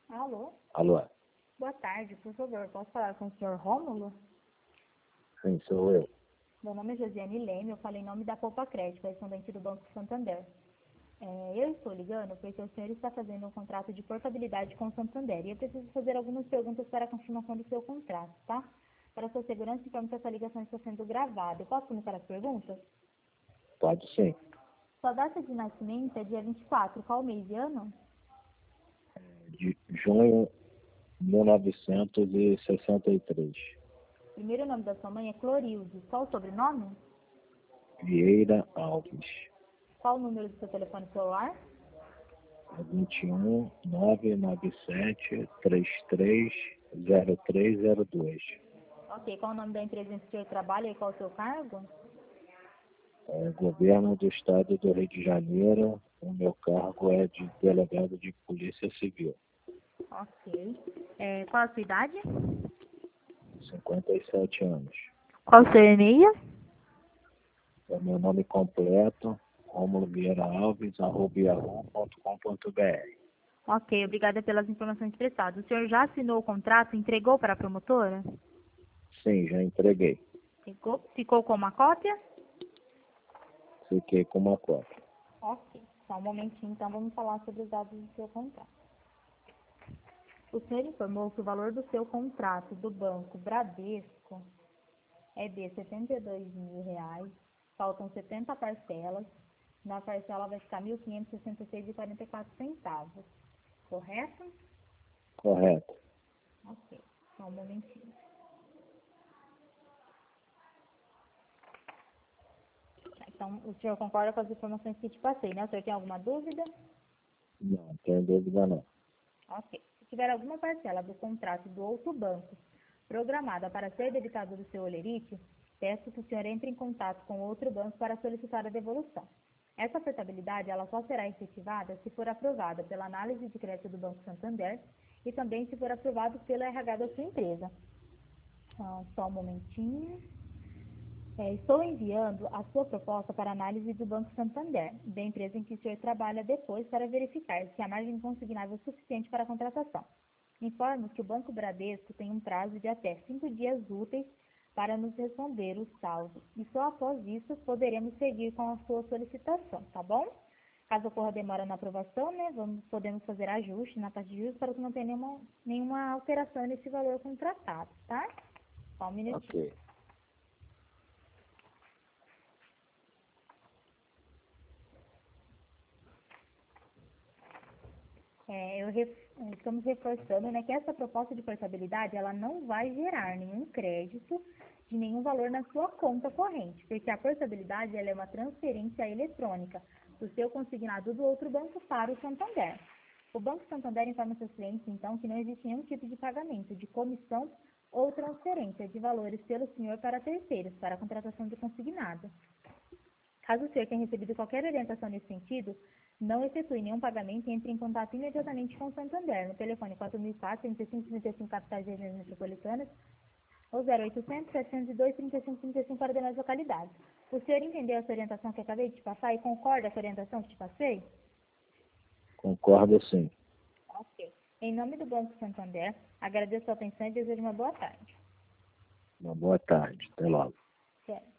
Alô? Alô? Boa tarde, por favor, posso falar com o senhor Rômulo? Sim, sou eu. Meu nome é Josiane Leme, eu falo em nome da Poupa Crédito, correspondente do Banco Santander. Eu estou ligando porque o senhor está fazendo um contrato de portabilidade com o Santander e eu preciso fazer algumas perguntas para a confirmação do seu contrato, tá? Para sua segurança, informe que essa ligação está sendo gravada. Eu posso começar as perguntas? Pode sim. Sua data de nascimento é dia 24, qual mês e ano? De junho de 1963. Primeiro nome da sua mãe é Clorilde. Qual o sobrenome? Vieira Alves. Qual o número do seu telefone celular? 21 997 33 0302. Ok, qual o nome da empresa em que o senhor trabalha e qual o seu cargo? Governo do Estado do Rio de Janeiro. O meu cargo é de delegado de Polícia Civil. Ok. Qual a sua idade? 57 anos. Qual o seu e-mail? É meu nome completo, Rômulo Vieira Alves, @yahoo.com.br. Ok, obrigada pelas informações prestadas. O senhor já assinou o contrato e entregou para a promotora? Sim, já entreguei. Ficou com uma cópia? Fiquei com uma cópia. Ok, só um momentinho, então vamos falar sobre os dados do seu contrato. O senhor informou que o valor do seu contrato do Banco Bradesco é de R$ 72.000, faltam 70 parcelas, na parcela vai ficar R$ 1.566,44, correto? Correto. Ok, só um momentinho. Então, o senhor concorda com as informações que te passei, né? O senhor tem alguma dúvida? Não tem dúvida não. Ok. Se tiver alguma parcela do contrato do outro banco programada para ser debitada do seu holerite, peço que o senhor entre em contato com outro banco para solicitar a devolução. Essa portabilidade ela só será efetivada se for aprovada pela análise de crédito do Banco Santander e também se for aprovado pela RH da sua empresa. Só um momentinho. Estou enviando a sua proposta para análise do Banco Santander, da empresa em que o senhor trabalha depois, para verificar se a margem consignável é suficiente para a contratação. Informo que o Banco Bradesco tem um prazo de até 5 dias úteis para nos responder o saldo, e só após isso poderemos seguir com a sua solicitação, tá bom? Caso ocorra demora na aprovação, né, podemos fazer ajuste na taxa de juros para que não tenha nenhuma alteração nesse valor contratado, tá? Só um minutinho. Ok. Estamos reforçando, né, que essa proposta de portabilidade ela não vai gerar nenhum crédito de nenhum valor na sua conta corrente, porque a portabilidade ela é uma transferência eletrônica do seu consignado do outro banco para o Santander. O Banco Santander informa seus clientes, então, que não existe nenhum tipo de pagamento de comissão ou transferência de valores pelo senhor para terceiros, para a contratação de consignado. Caso o senhor tenha recebido qualquer orientação nesse sentido, não efetue nenhum pagamento e entre em contato imediatamente com o Santander, no telefone 4004-3535 capitais e regiões metropolitanas, ou 0800 702 3535 para demais localidades. O senhor entendeu essa orientação que eu acabei de te passar e concorda com a orientação que te passei? Concordo sim. Ok. Em nome do Banco Santander, agradeço a atenção e desejo uma boa tarde. Uma boa tarde. Até logo. Certo.